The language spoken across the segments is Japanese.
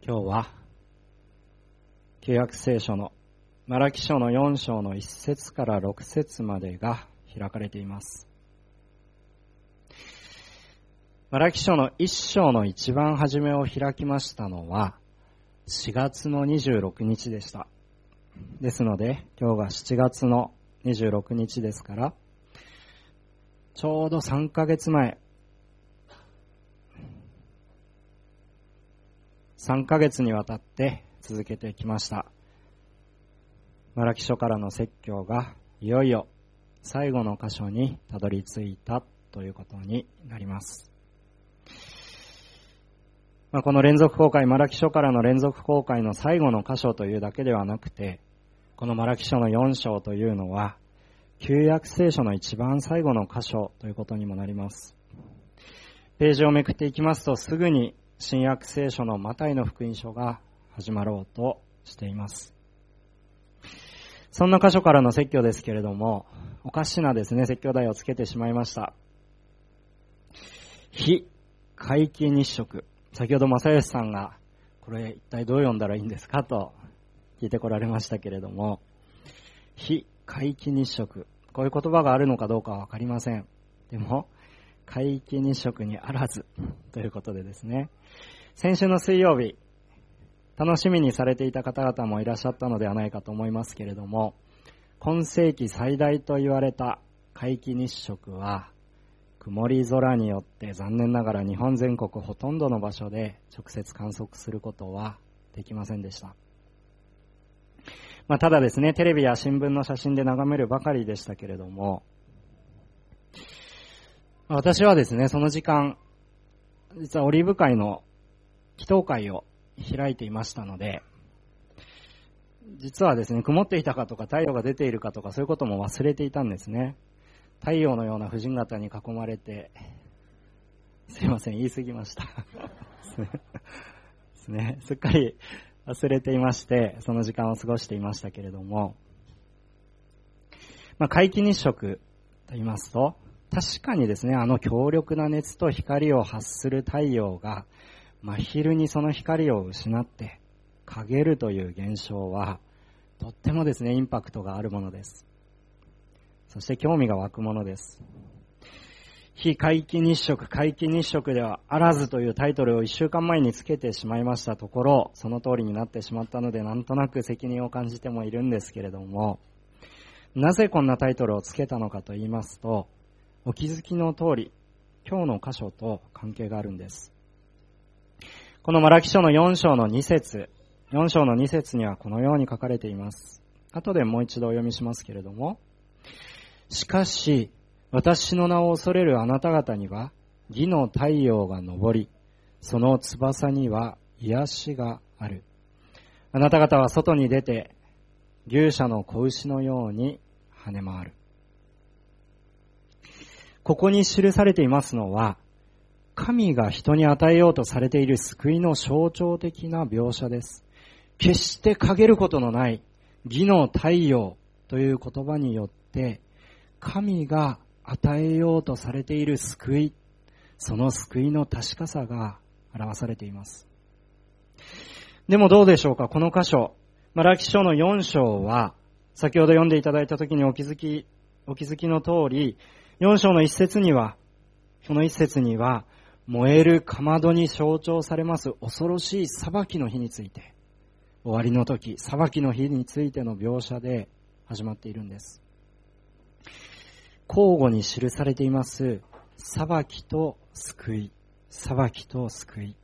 今日は旧約聖書のマラキ書の4章の1節から6節までが開かれています。マラキ書の1章の一番初めを開きましたのは4月の26日でした。ですので今日が7月の26日ですから、ちょうど3ヶ月前、3ヶ月にわたって続けてきましたマラキ書からの説教がいよいよ最後の箇所にたどり着いたということになります。この連続公開、マラキ書からの連続公開の最後の箇所というだけではなくて、このマラキ書の4章というのは旧約聖書の一番最後の箇所ということにもなります。ページをめくっていきますと、すぐに新約聖書のマタイの福音書が始まろうとしています。そんな箇所からの説教ですけれども、おかしなですね、説教題をつけてしまいました。非皆既日食。先ほど正義さんがこれ一体どう読んだらいいんですかと聞いてこられましたけれども、非皆既日食、こういう言葉があるのかどうかはわかりません。でも皆既日食にあらずということでですね、先週の水曜日楽しみにされていた方々もいらっしゃったのではないかと思いますけれども、今世紀最大と言われた皆既日食は曇り空によって残念ながら日本全国ほとんどの場所で直接観測することはできませんでした。ただですね、テレビや新聞の写真で眺めるばかりでしたけれども、私はですね、その時間実はオリーブ会の祈祷会を開いていましたので、実はですね、曇っていたかとか太陽が出ているかとかそういうことも忘れていたんですね。太陽のような婦人方に囲まれて、すいません、言い過ぎましたですね、すっかり忘れていまして、その時間を過ごしていましたけれども、皆既日食と言いますと、確かにですね、強力な熱と光を発する太陽が真昼にその光を失って陰るという現象はとってもですね、インパクトがあるものです。そして興味が湧くものです。非皆既日食、皆既日食ではあらずというタイトルを1週間前につけてしまいましたところ、その通りになってしまったので、なんとなく責任を感じてもいるんですけれども、なぜこんなタイトルをつけたのかと言いますと、お気づきの通り、今日の箇所と関係があるんです。このマラキ書の4章の2節にはこのように書かれています。後でもう一度お読みしますけれども、しかし私の名を恐れるあなた方には義の太陽が昇り、その翼には癒しがある。あなた方は外に出て牛舎の子牛のように跳ね回る。ここに記されていますのは、神が人に与えようとされている救いの象徴的な描写です。決して陰ることのない義の太陽という言葉によって、神が与えようとされている救い、その救いの確かさが表されています。でもどうでしょうか、この箇所、マラキ書の4章は、先ほど読んでいただいたときにお気づきの通り、4章の一節には、この一節には、燃えるかまどに象徴されます恐ろしい裁きの日について、終わりの時、裁きの日についての描写で始まっているんです。交互に記されています裁きと救い、裁きと救い。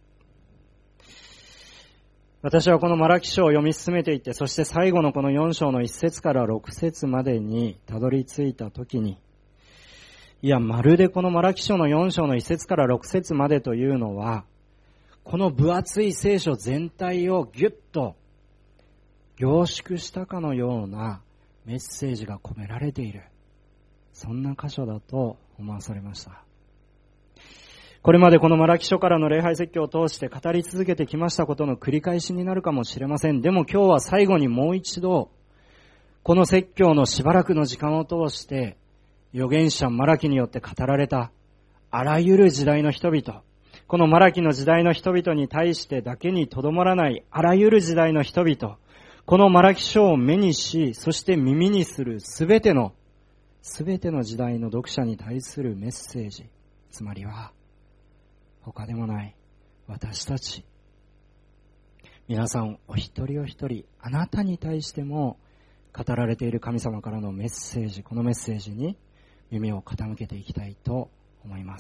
私はこのマラキ書を読み進めていって、そして最後のこの4章の1節から6節までにたどり着いたときに、まるでこのマラキ書の4章の1節から6節までというのは、この分厚い聖書全体をギュッと凝縮したかのようなメッセージが込められている。そんな箇所だと思わされました。これまでこのマラキ書からの礼拝説教を通して語り続けてきましたことの繰り返しになるかもしれません。でも今日は最後にもう一度、この説教のしばらくの時間を通して、預言者マラキによって語られたあらゆる時代の人々、 このマラキの時代の人々に対してだけにとどまらないあらゆる時代の人々、このマラキ書を目にし、そして耳にするすべての時代の読者に対するメッセージ、つまりは他でもない私たち、皆さんお一人お一人、あなたに対しても語られている神様からのメッセージ、このメッセージに耳を傾けていきたいと思います。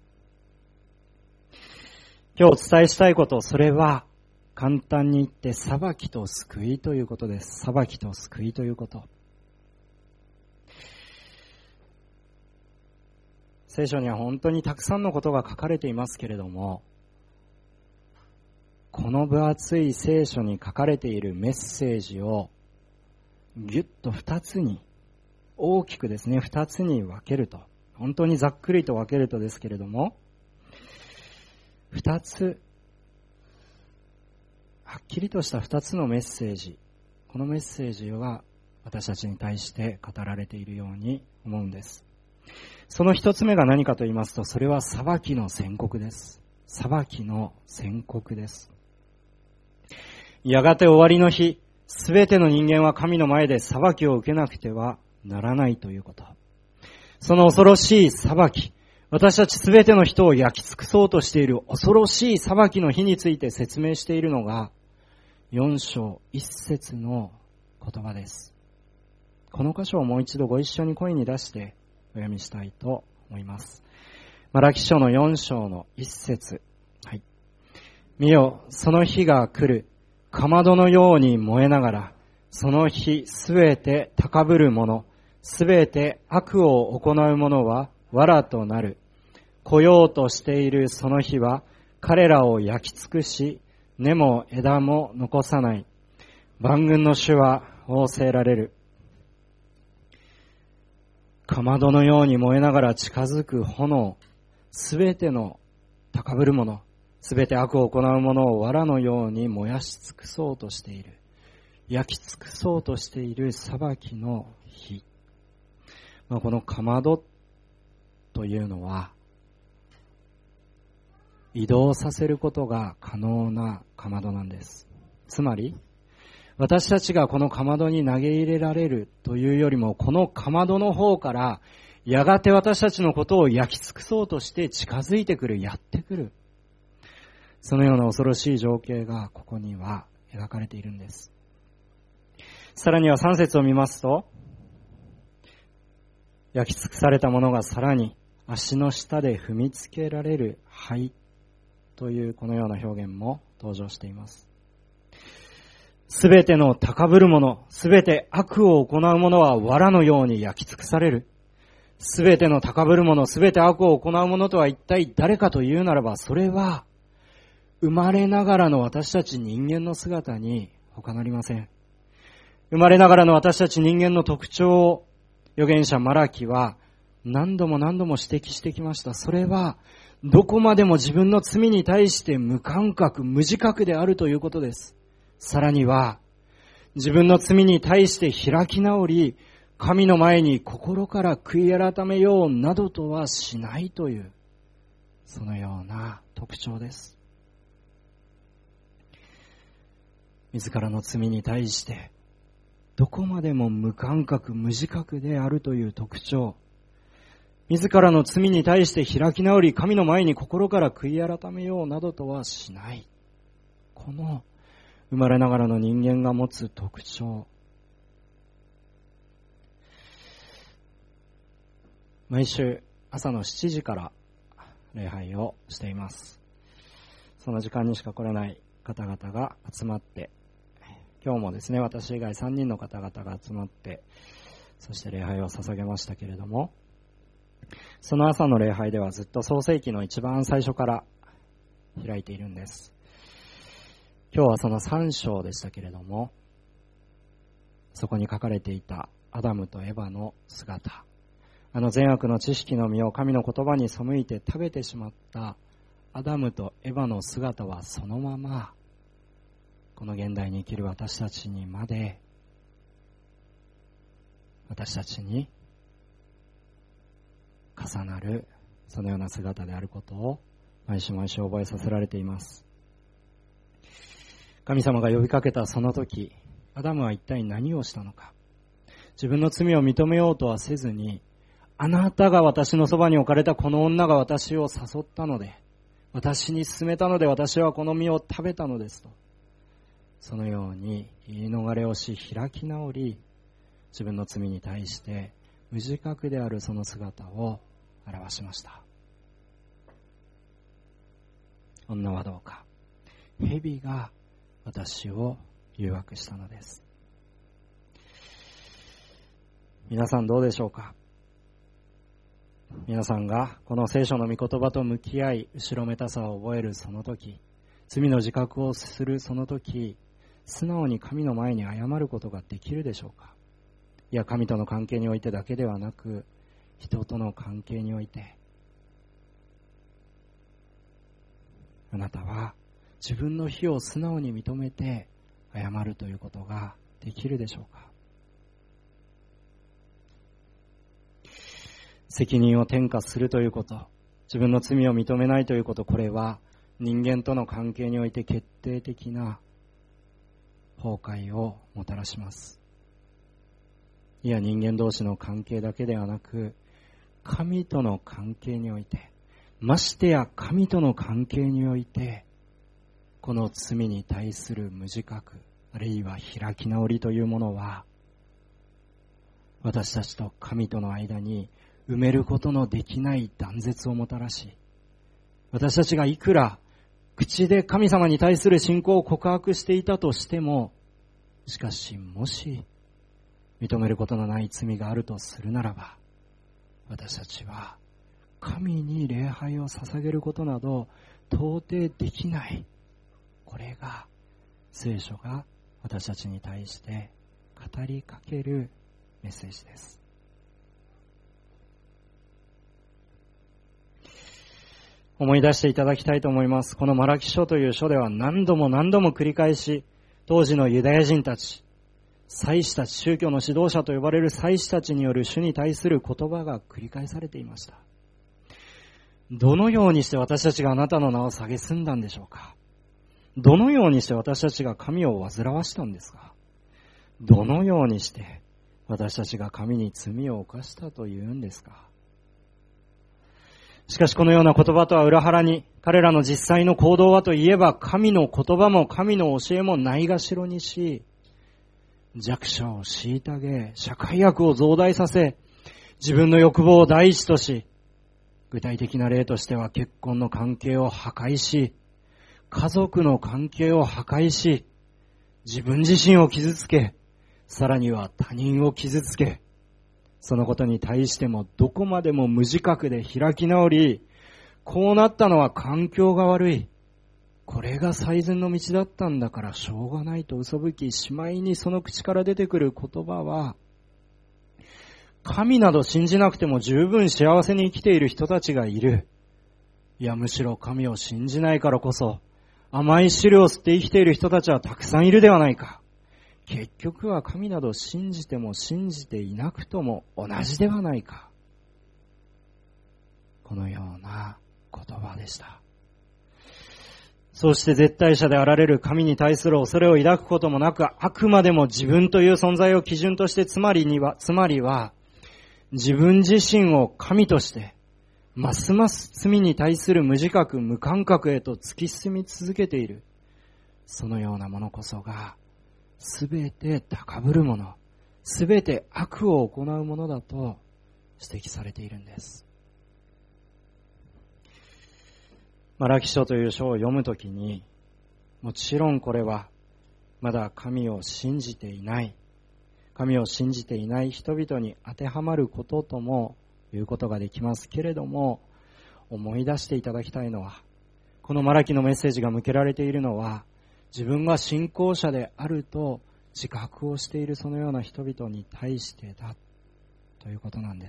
今日お伝えしたいこと、それは簡単に言って裁きと救いということです。裁きと救いということ。聖書には本当にたくさんのことが書かれていますけれども、この分厚い聖書に書かれているメッセージをぎゅっと2つに、大きくですね、2つに分けると、本当にざっくりと分けるとですけれども、2つ、はっきりとした2つのメッセージ、このメッセージは私たちに対して語られているように思うんです。その1つ目が何かと言いますと、それは裁きの宣告です。裁きの宣告です。やがて終わりの日、すべての人間は神の前で裁きを受けなくてはならないということ。その恐ろしい裁き、私たちすべての人を焼き尽くそうとしている恐ろしい裁きの日について説明しているのが4章1節の言葉です。この箇所をもう一度ご一緒に声に出してお読みしたいと思います。マラキ書の4章の1節、はい。見よ、その日が来る。かまどのように燃えながら、その日すべて高ぶる者、すべて悪を行う者は藁となる。来ようとしているその日は彼らを焼き尽くし、根も枝も残さない。万軍の主は仰せられる。かまどのように燃えながら近づく炎、すべての高ぶる者、すべて悪を行う者を藁のように燃やし尽くそうとしている。焼き尽くそうとしている裁きの日。このかまどというのは、移動させることが可能なかまどなんです。つまり、私たちがこのかまどに投げ入れられるというよりも、このかまどの方から、やがて私たちのことを焼き尽くそうとして近づいてくる、やってくる。そのような恐ろしい情景がここには描かれているんです。さらには3節を見ますと、焼き尽くされたものがさらに足の下で踏みつけられる灰というこのような表現も登場しています。すべての高ぶる者、すべて悪を行う者は藁のように焼き尽くされる。すべての高ぶる者、すべて悪を行う者とは一体誰かというならば、それは生まれながらの私たち人間の姿に他なりません。生まれながらの私たち人間の特徴を預言者マラキは何度も何度も指摘してきました。それはどこまでも自分の罪に対して無感覚、無自覚であるということです。さらには自分の罪に対して開き直り、神の前に心から悔い改めようなどとはしないという、そのような特徴です。自らの罪に対してどこまでも無感覚、無自覚であるという特徴。自らの罪に対して開き直り、神の前に心から悔い改めようなどとはしない。この生まれながらの人間が持つ特徴。毎週朝の7時から礼拝をしています。その時間にしか来れない方々が集まって、今日もですね、私以外3人の方々が集まって、そして礼拝を捧げましたけれども、その朝の礼拝ではずっと創世記の一番最初から開いているんです。今日はその3章でしたけれども、そこに書かれていたアダムとエバの姿、あの善悪の知識の実を神の言葉に背いて食べてしまったアダムとエバの姿はそのままこの現代に生きる私たちにまで、私たちに重なるそのような姿であることを毎週毎週覚えさせられています。神様が呼びかけたその時、アダムは一体何をしたのか。自分の罪を認めようとはせずに、あなたが私のそばに置かれたこの女が私を誘ったので、私に勧めたので私はこの実を食べたのですと。そのように言い逃れをし開き直り、自分の罪に対して無自覚であるその姿を表しました。女はどうか、蛇が私を誘惑したのです。皆さんどうでしょうか。皆さんがこの聖書の御言葉と向き合い、後ろめたさを覚えるその時、罪の自覚をするその時、素直に神の前に謝ることができるでしょうか。いや、神との関係においてだけではなく、人との関係において、あなたは自分の非を素直に認めて謝るということができるでしょうか。責任を転嫁するということ、自分の罪を認めないということ、これは人間との関係において決定的な崩壊をもたらします。いや、人間同士の関係だけではなく、神との関係において、ましてや神との関係において、この罪に対する無自覚、あるいは開き直りというものは、私たちと神との間に埋めることのできない断絶をもたらし、私たちがいくら口で神様に対する信仰を告白していたとしても、しかしもし認めることのない罪があるとするならば、私たちは神に礼拝を捧げることなど到底できない。これが聖書が私たちに対して語りかけるメッセージです。思い出していただきたいと思います。このマラキ書という書では何度も何度も繰り返し、当時のユダヤ人たち、祭司たち、宗教の指導者と呼ばれる祭司たちによる主に対する言葉が繰り返されていました。どのようにして私たちがあなたの名を蔑んだんでしょうか。どのようにして私たちが神を煩わしたんですか。どのようにして私たちが神に罪を犯したというんですか。しかしこのような言葉とは裏腹に、彼らの実際の行動はといえば、神の言葉も神の教えもないがしろにし、弱者を虐げ、社会悪を増大させ、自分の欲望を第一とし、具体的な例としては結婚の関係を破壊し、家族の関係を破壊し、自分自身を傷つけ、さらには他人を傷つけ、そのことに対してもどこまでも無自覚で開き直り、こうなったのは環境が悪い。これが最善の道だったんだからしょうがないと嘘吹き、しまいにその口から出てくる言葉は、神など信じなくても十分幸せに生きている人たちがいる。いや、むしろ神を信じないからこそ、甘い汁を吸って生きている人たちはたくさんいるではないか。結局は神など信じても信じていなくとも同じではないか。このような言葉でした。そして絶対者であられる神に対する恐れを抱くこともなく、あくまでも自分という存在を基準として、つまりは自分自身を神として、ますます罪に対する無自覚、無感覚へと突き進み続けている。そのようなものこそが、すべて高ぶるもの、すべて悪を行うものだと指摘されているんです。マラキ書という書を読むときに、もちろんこれはまだ神を信じていない人々に当てはまることとも言うことができますけれども、思い出していただきたいのは、このマラキのメッセージが向けられているのは、自分が信仰者であると自覚をしているそのような人々に対してだということなんです。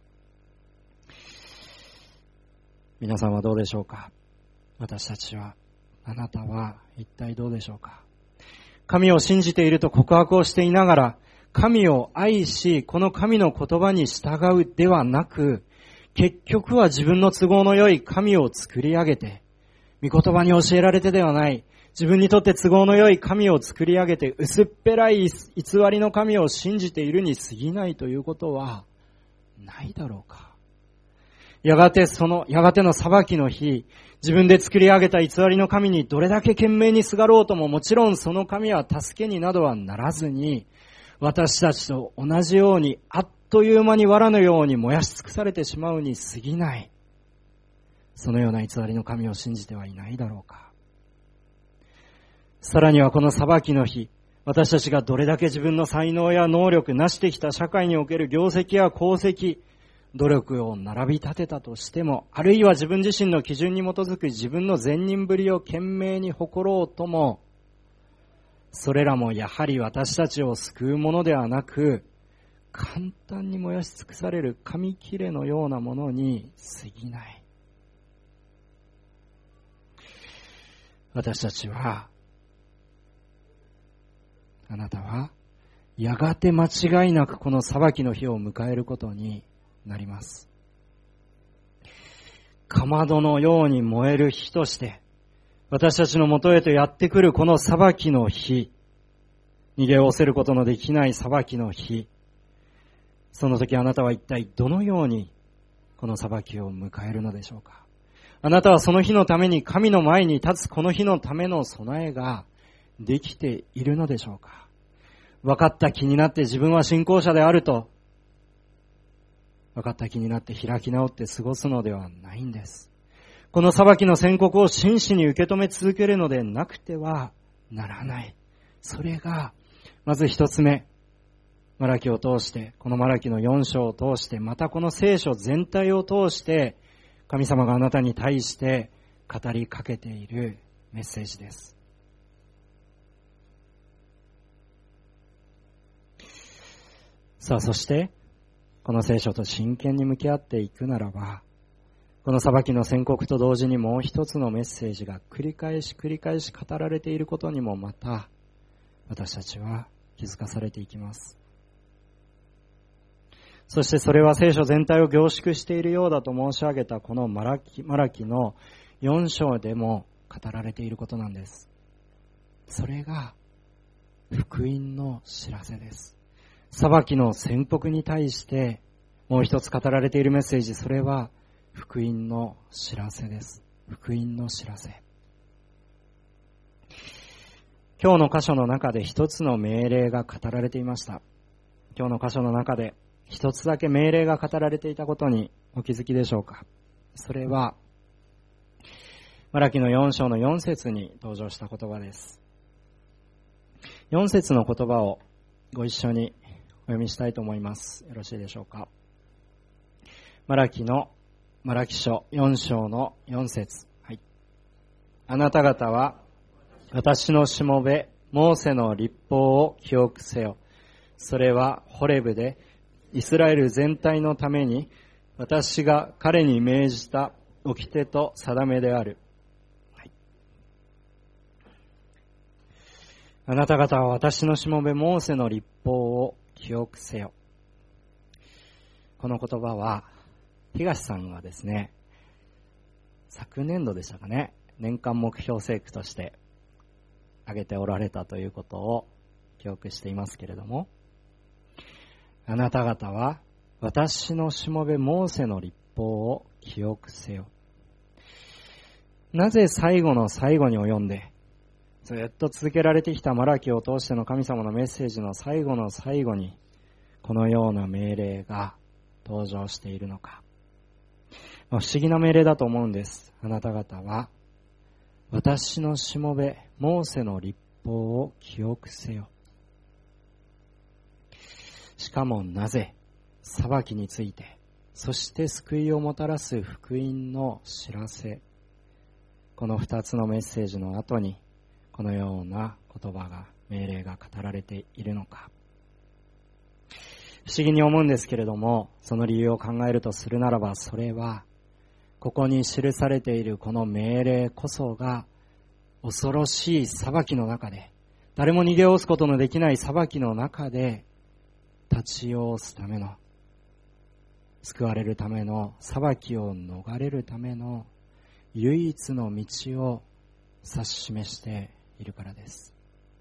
皆さんはどうでしょうか。私たちは、あなたは一体どうでしょうか。神を信じていると告白をしていながら、神を愛し、この神の言葉に従うではなく、 結局は自分の都合の良い神を作り上げて、御言葉に教えられてではない、自分にとって都合の良い神を作り上げて、薄っぺらい偽りの神を信じているに過ぎないということはないだろうか。やがての裁きの日、自分で作り上げた偽りの神にどれだけ懸命にすがろうとも、もちろんその神は助けになどはならずに、私たちと同じようにあっという間に藁のように燃やし尽くされてしまうに過ぎない。そのような偽りの神を信じてはいないだろうか。さらにはこの裁きの日、私たちがどれだけ自分の才能や能力、成してきた社会における業績や功績、努力を並び立てたとしても、あるいは自分自身の基準に基づく自分の善人ぶりを懸命に誇ろうとも、それらもやはり私たちを救うものではなく、簡単に燃やし尽くされる紙切れのようなものに過ぎない。私たちは、あなたは、やがて間違いなくこの裁きの日を迎えることになります。かまどのように燃える火として、私たちのもとへとやってくるこの裁きの日、逃げおせることのできない裁きの日、その時あなたは一体どのようにこの裁きを迎えるのでしょうか。あなたはその日のために神の前に立つこの日のための備えができているのでしょうか。分かった気になって自分は信仰者であると、分かった気になって開き直って過ごすのではないんです。この裁きの宣告を真摯に受け止め続けるのでなくてはならない。それが、まず一つ目、マラキを通して、このマラキの4章を通して、またこの聖書全体を通して、神様があなたに対して語りかけているメッセージです。さあ、そして、この聖書と真剣に向き合っていくならば、この裁きの宣告と同時にもう一つのメッセージが繰り返し語られていることにもまた、私たちは気づかされていきます。そしてそれは聖書全体を凝縮しているようだと申し上げたこのマラキの4章でも語られていることなんです。それが福音の知らせです。裁きの宣告に対してもう一つ語られているメッセージ、それは福音の知らせです。福音の知らせ。今日の箇所の中で一つの命令が語られていました。今日の箇所の中で一つだけ命令が語られていたことにお気づきでしょうか。それはマラキの4章の4節に登場した言葉です。4節の言葉をご一緒にお読みしたいと思います。よろしいでしょうか。マラキ書4章の4節、はい。あなた方は私のしもべモーセの律法を記憶せよ。それはホレブでイスラエル全体のために私が彼に命じた掟と定めである。はい、あなた方は私のしもべモーセの律法を記憶せよ。この言葉は東さんがですね、昨年度でしたかね、年間目標聖句として挙げておられたということを記憶していますけれども、あなた方は私のしもべモーセの律法を記憶せよ。なぜ最後の最後に及んでずっと続けられてきたマラキを通しての神様のメッセージの最後の最後にこのような命令が登場しているのか。不思議な命令だと思うんです。あなた方は私のしもべモーセの律法を記憶せよ。しかもなぜ、裁きについて、そして救いをもたらす福音の知らせ、この2つのメッセージの後にこのような言葉が、命令が語られているのか。不思議に思うんですけれども、その理由を考えるとするならば、それはここに記されているこの命令こそが恐ろしい裁きの中で、誰も逃げおすことのできない裁きの中で立ち要すための救われるための、裁きを逃れるための唯一の道を指し示しているからです。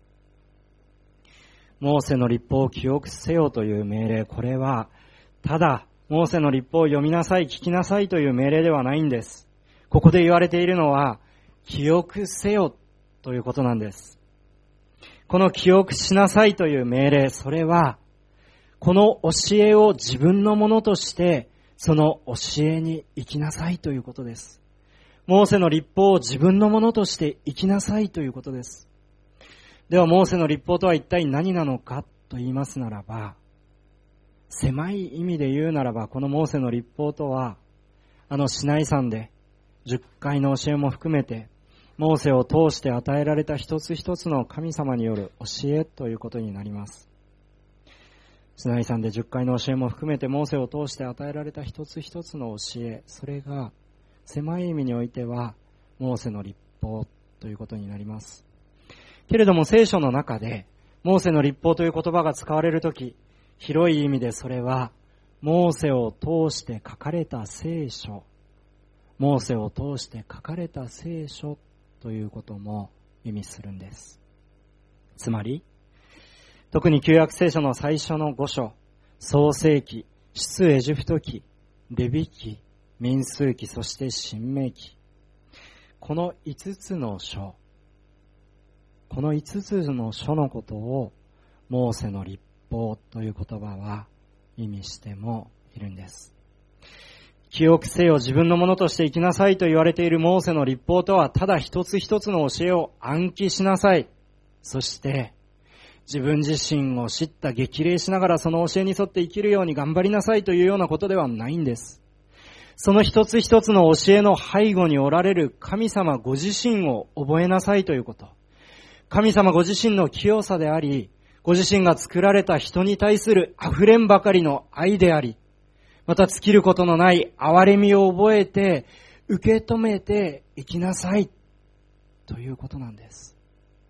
モーセの律法を記憶せよという命令、これはただモーセの律法を読みなさい、聞きなさいという命令ではないんです。ここで言われているのは記憶せよということなんです。この記憶しなさいという命令、それはこの教えを自分のものとしてその教えに生きなさいということです。モーセの律法を自分のものとして生きなさいということです。ではモーセの律法とは一体何なのかと言いますならば、狭い意味で言うならば、このモーセの律法とはシナイ山で10回の教えも含めてモーセを通して与えられた一つ一つの神様による教えということになります。シナイ山で10回の教えも含めてモーセを通して与えられた一つ一つの教え、それが狭い意味においてはモーセの律法ということになります。けれども聖書の中でモーセの律法という言葉が使われるとき、広い意味でそれはモーセを通して書かれた聖書、モーセを通して書かれた聖書ということも意味するんです。つまり特に旧約聖書の最初の5書、創世記、出エジプト記、レビ記、民数記、そして申命記、この5つの書、この5つの書のことをモーセの律法という言葉は意味してもいるんです。記憶せよ、自分のものとして生きなさいと言われているモーセの律法とは、ただ一つ一つの教えを暗記しなさい。そして自分自身を叱咤激励しながらその教えに沿って生きるように頑張りなさいというようなことではないんです。その一つ一つの教えの背後におられる神様ご自身を覚えなさいということ。神様ご自身の清さであり、ご自身が作られた人に対する溢れんばかりの愛であり、また尽きることのない憐れみを覚えて、受け止めて生きなさいということなんです。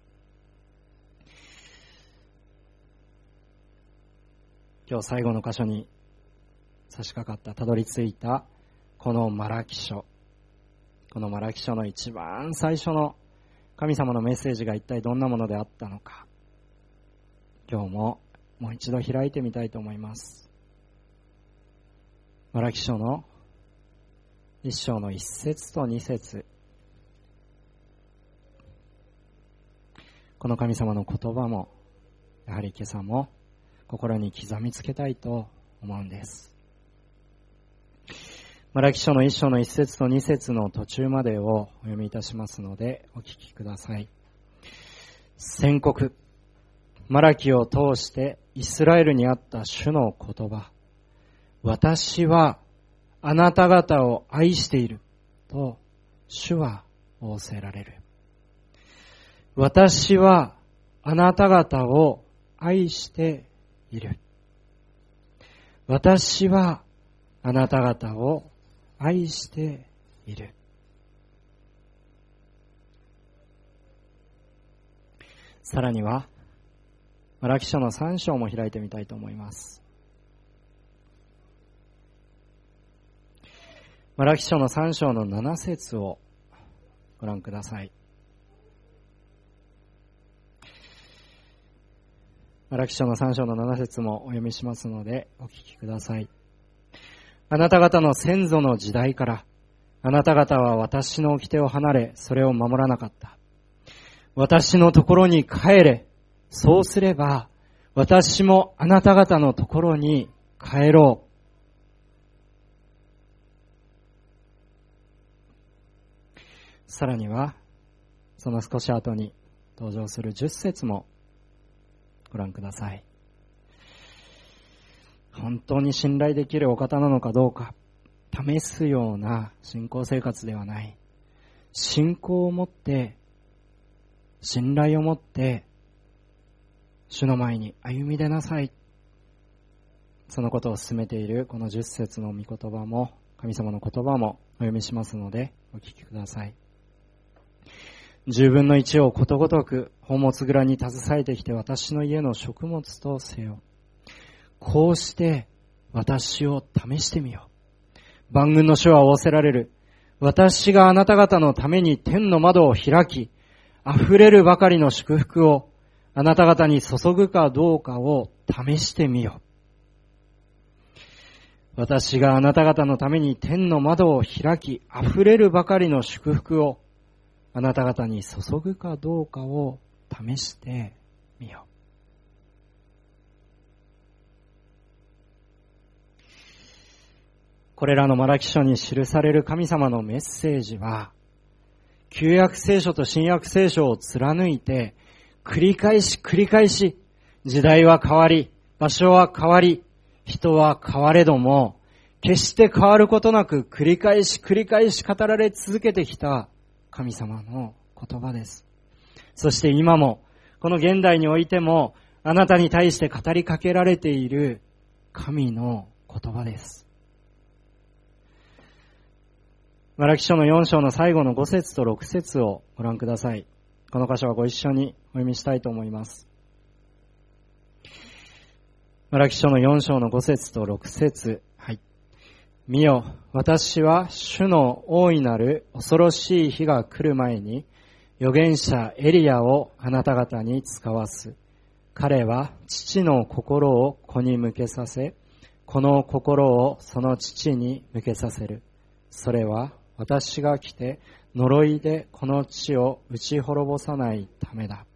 今日最後の箇所に差し掛かった、たどり着いたこのマラキ書。このマラキ書の一番最初の神様のメッセージが一体どんなものであったのか、今日ももう一度開いてみたいと思います。マラキ書の1章の1節と2節、この神様の言葉もやはり今朝も心に刻みつけたいと思うんです。マラキ書の1章の1節と2節の途中までをお読みいたしますのでお聞きください。宣告、マラキを通してイスラエルにあった主の言葉、私はあなた方を愛していると主は仰せられる。私はあなた方を愛している。私はあなた方を愛している。さらにはマラキ書の3章も開いてみたいと思います。マラキ書の3章の7節をご覧ください。マラキ書の3章の7節もお読みしますのでお聞きください。あなた方の先祖の時代からあなた方は私の掟を離れそれを守らなかった。私のところに帰れ。そうすれば私もあなた方のところに帰ろう。さらにはその少し後に登場する10節もご覧ください。本当に信頼できるお方なのかどうか試すような信仰生活ではない。信仰を持って、信頼を持って主の前に歩み出なさい。そのことを進めているこの10節の御言葉も神様の言葉もお読みしますのでお聞きください。10分の1をことごとく宝物蔵に携えてきて私の家の食物とせよ。こうして私を試してみよう。万軍の主は仰せられる。私があなた方のために天の窓を開き、溢れるばかりの祝福をあなた方に注ぐかどうかを試してみよう。私があなた方のために天の窓を開き、溢れるばかりの祝福をあなた方に注ぐかどうかを試してみよう。これらのマラキ書に記される神様のメッセージは、旧約聖書と新約聖書を貫いて、繰り返し、時代は変わり、場所は変わり、人は変われども、決して変わることなく繰り返し語られ続けてきた神様の言葉です。そして今も、この現代においても、あなたに対して語りかけられている神の言葉です。マラキ書の4章の最後の5節と6節をご覧ください。この箇所はご一緒にお読みしたいと思います。マラキ書の4章の5節と6節、はい。見よ、私は主の大いなる恐ろしい日が来る前に、預言者エリアをあなた方に使わす。彼は父の心を子に向けさせ、この心をその父に向けさせる。それは私が来て呪いでこの地を打ち滅ぼさないためだ。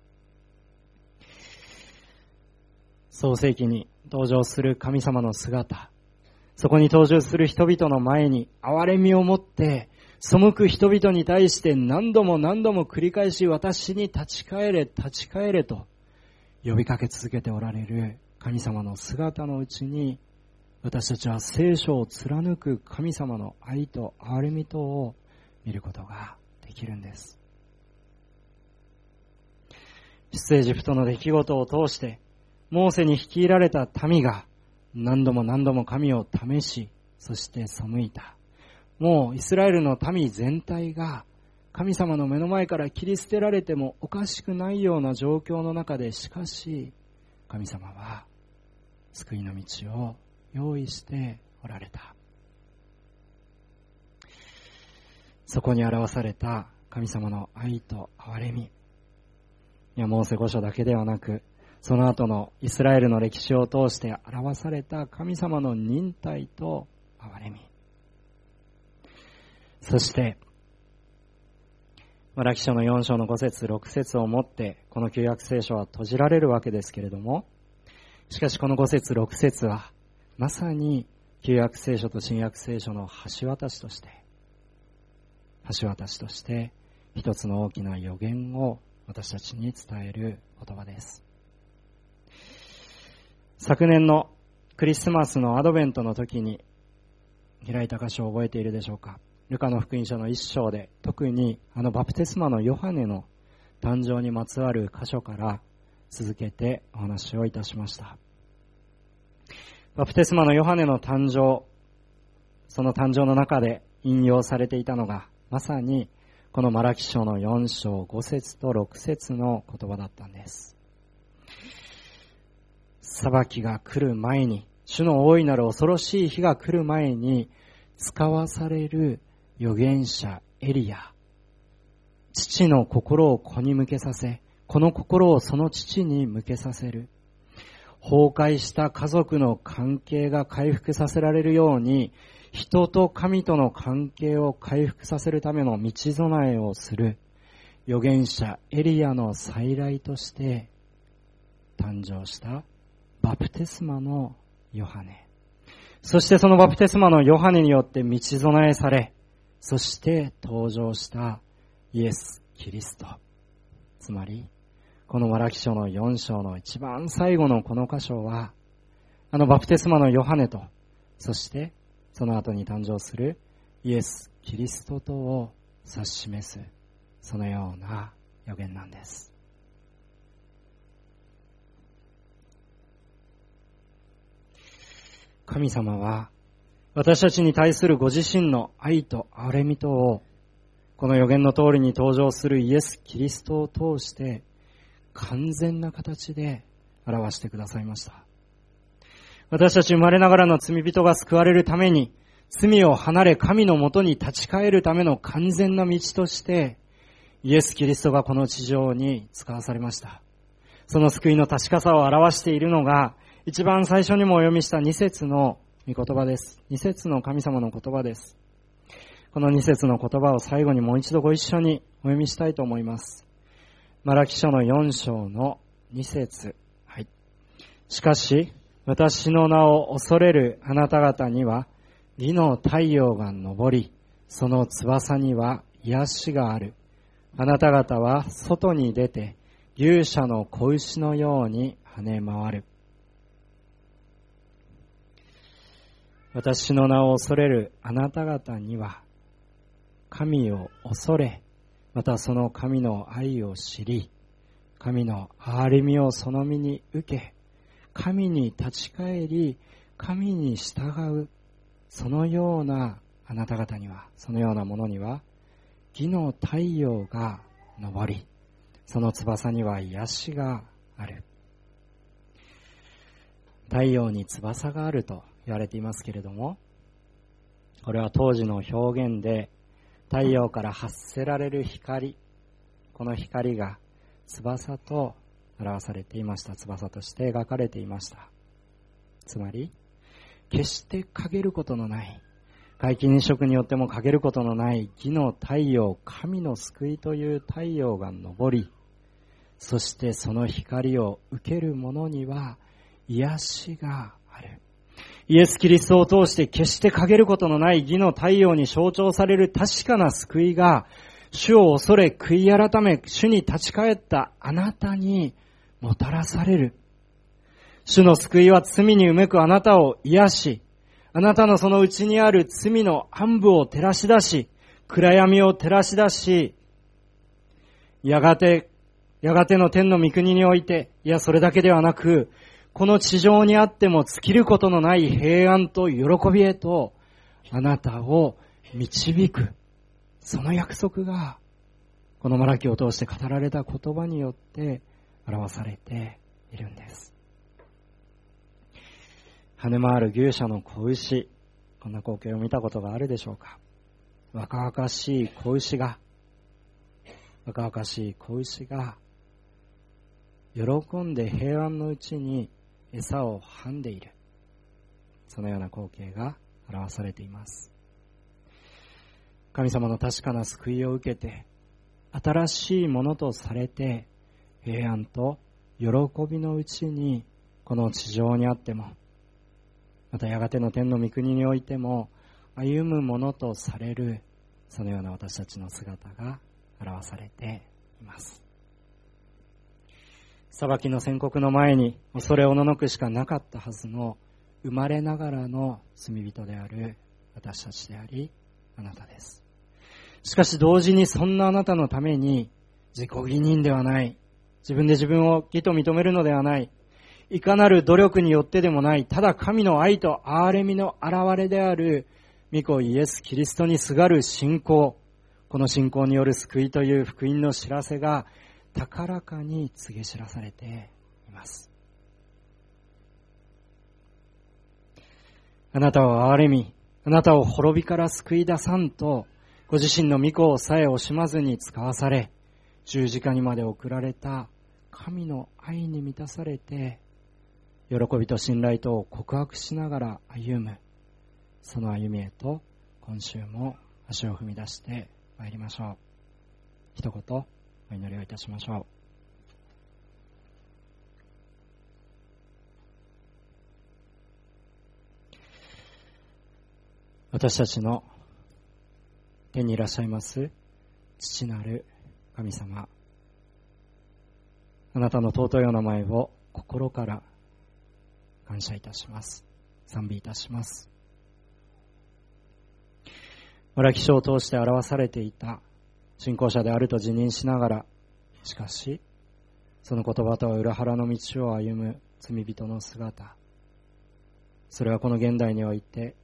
創世記に登場する神様の姿、そこに登場する人々の前に憐れみを持って背く人々に対して何度も繰り返し私に立ち返れと呼びかけ続けておられる神様の姿のうちに、私たちは聖書を貫く神様の愛と憐れみとを見ることができるんです。出エジプトの出来事を通してモーセに率いられた民が何度も神を試し、そして背いた。もうイスラエルの民全体が神様の目の前から切り捨てられてもおかしくないような状況の中で、しかし神様は救いの道を用意しておられた。そこに表された神様の愛と憐れみ、モーセ5書だけではなく、その後のイスラエルの歴史を通して表された神様の忍耐と憐れみ、そしてマラキ書の4章の5節6節をもってこの旧約聖書は閉じられるわけですけれども、しかしこの5節6節はまさに旧約聖書と新約聖書の橋渡しとして一つの大きな予言を私たちに伝える言葉です。昨年のクリスマスのアドベントの時に開いた箇所を覚えているでしょうか。ルカの福音書の1章で、特にバプテスマのヨハネの誕生にまつわる箇所から続けてお話をいたしました。バプテスマのヨハネの誕生、その誕生の中で引用されていたのが、まさにこのマラキ書の4章5節と6節の言葉だったんです。裁きが来る前に、主の大いなる恐ろしい日が来る前に使わされる預言者エリア、父の心を子に向けさせ、この心をその父に向けさせる。崩壊した家族の関係が回復させられるように、人と神との関係を回復させるための道備えをする預言者エリアの再来として誕生したバプテスマのヨハネ。そしてそのバプテスマのヨハネによって道備えされ、そして登場したイエス・キリスト。つまり、このマラキ書の4章の一番最後のこの箇所は、バプテスマのヨハネと、そしてその後に誕生するイエス・キリストとを指し示す、そのような予言なんです。神様は私たちに対するご自身の愛と憐れみとを、この予言の通りに登場するイエス・キリストを通して完全な形で表してくださいました。 私たち生まれながらの罪人が救われるために、罪を離れ神のもとに立ち返るための完全な道として、イエス・キリストがこの地上に使わされました。その救いの確かさを表しているのが、一番最初にもお読みした2節の御言葉です。2節の神様の言葉です。この2節の言葉を最後にもう一度ご一緒にお読みしたいと思います。マラキ書の4章の2節。はい。しかし、私の名を恐れるあなた方には、義の太陽が昇り、その翼には癒しがある。あなた方は外に出て、勇者の子牛のように跳ね回る。私の名を恐れるあなた方には、神を恐れ、またその神の愛を知り、神の憐れみをその身に受け、神に立ち返り、神に従う、そのようなあなた方には、そのようなものには、義の太陽が昇り、その翼には癒しがある。太陽に翼があると言われていますけれども、これは当時の表現で、太陽から発せられる光、この光が翼と表されていました。翼として描かれていました。つまり、決して陰ることのない、皆既日食によっても陰ることのない義の太陽、神の救いという太陽が昇り、そしてその光を受ける者には癒しがある。イエス・キリストを通して決して陰ることのない義の太陽に象徴される確かな救いが、主を恐れ悔い改め主に立ち返ったあなたにもたらされる。主の救いは罪にうめくあなたを癒し、あなたのその内にある罪の暗部を照らし出し、暗闇を照らし出し、やがての天の御国において、いやそれだけではなく、この地上にあっても尽きることのない平安と喜びへとあなたを導く。その約束がこのマラキを通して語られた言葉によって表されているんです。跳ね回る牛舎の子牛、こんな光景を見たことがあるでしょうか。若々しい子牛が喜んで平安のうちに餌をはんでいる、そのような光景が表されています。神様の確かな救いを受けて、新しいものとされて、平安と喜びのうちにこの地上にあっても、またやがての天の御国においても歩むものとされる、そのような私たちの姿が表されています。裁きの宣告の前に恐れおののくしかなかったはずの生まれながらの罪人である私たちであり、あなたです。しかし同時にそんなあなたのために自己義認ではない、自分で自分を義と認めるのではない、いかなる努力によってでもない、ただ神の愛と憐れみの現れである御子イエス・キリストにすがる信仰、この信仰による救いという福音の知らせが高らかに告げ知らされています。あなたを憐れみ、あなたを滅びから救い出さんと、ご自身の御子をさえ惜しまずに使わされ、十字架にまで送られた神の愛に満たされて、喜びと信頼とを告白しながら歩む、その歩みへと今週も足を踏み出してまいりましょう。一言お祈りをいたしましょう。私たちの天にいらっしゃいます父なる神様、あなたの尊いお名前を心から感謝いたします。賛美いたします。マラキ書を通して表されていた信仰者であると自認しながら、しかしその言葉とは裏腹の道を歩む罪人の姿、それはこの現代において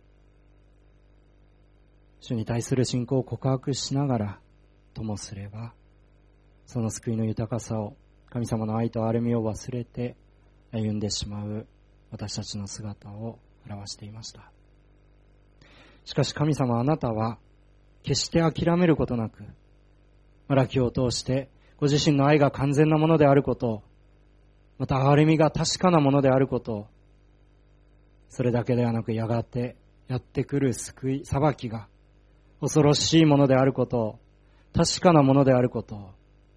主に対する信仰を告白しながらともすれば、その救いの豊かさを、神様の愛と憐れみを忘れて歩んでしまう私たちの姿を表していました。しかし神様、あなたは決して諦めることなく、マラキを通してご自身の愛が完全なものであることを、また憐れみが確かなものであることを、それだけではなくやがてやってくる救い、裁きが恐ろしいものであることを、確かなものであることを、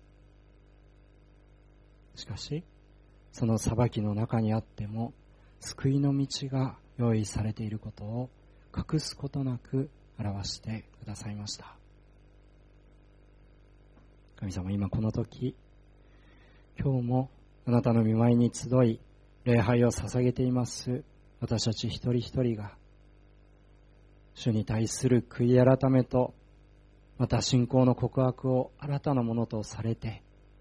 しかしその裁きの中にあっても救いの道が用意されていることを隠すことなく表してくださいました。神様、今この時、今日もあなたの御前に集い礼拝を捧げています私たち一人一人が、主に対する悔い改めと、また信仰の告白を新たなものとされて、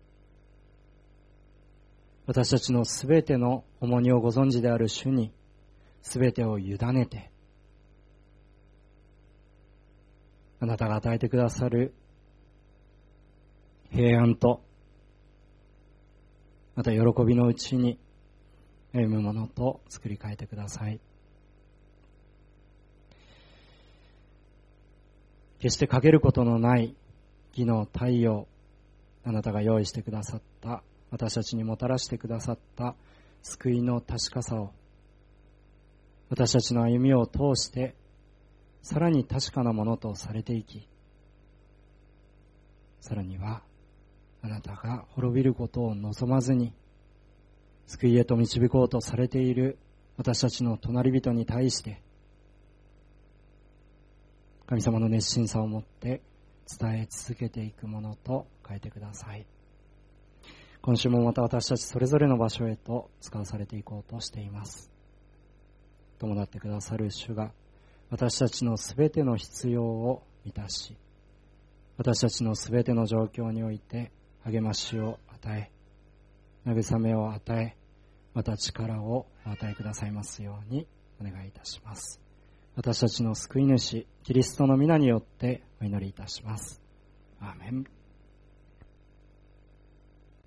私たちのすべての重荷をご存知である主にすべてを委ねて、あなたが与えてくださる平安と、また喜びのうちに歩むものと作り変えてください。決して陰ることのない義の太陽、あなたが用意してくださった、私たちにもたらしてくださった救いの確かさを、私たちの歩みを通してさらに確かなものとされていき、さらにはあなたが滅びることを望まずに救いへと導こうとされている私たちの隣人に対して神様の熱心さを持って伝え続けていくものと変えてください。今週もまた私たちそれぞれの場所へと使わされていこうとしています。伴ってくださる主が私たちのすべての必要を満たし、私たちのすべての状況において励ましを与え、慰めを与え、また力をお与えくださいますようにお願いいたします。私たちの救い主キリストの皆によってお祈りいたします。アーメン。